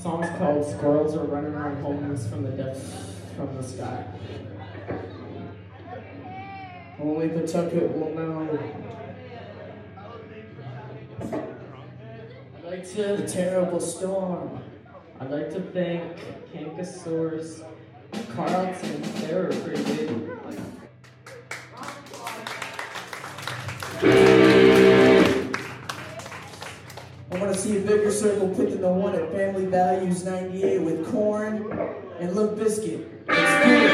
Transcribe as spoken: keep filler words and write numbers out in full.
song's called Squirrels Are Running Around Homeless from the Depths from the Sky. Only Pawtucket will know. I'd like to the terrible storm. I'd like to thank Kankasaurus, Carlton. They were pretty good. I want to see a bigger circle put than the one at Family Values ninety-eight with Korn and Limp Bizkit. Let's do it.